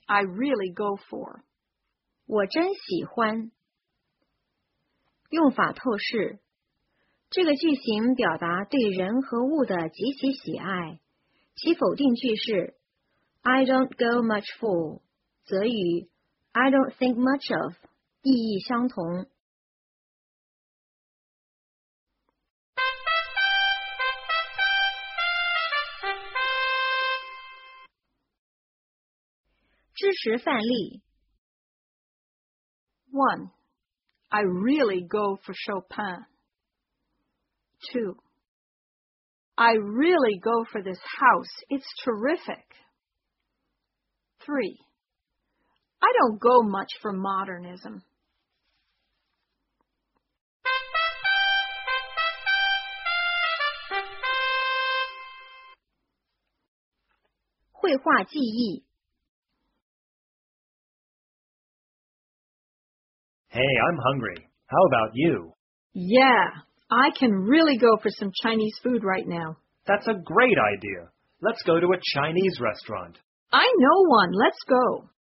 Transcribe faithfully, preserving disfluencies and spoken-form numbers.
I really go for. 我真喜欢。用法透视。这个句型表达对人和物的极其喜爱，其否定句是 I don't go much for 则与 I don't think much of 意义相同。知识范例 one. I really go for Chopin. two. I really go for this house. It's terrific. three. I don't go much for modernism. 绘画记忆 Hey, I'm hungry. How about you? Yeah, I can really go for some Chinese food right now. That's a great idea. Let's go to a Chinese restaurant. I know one. Let's go.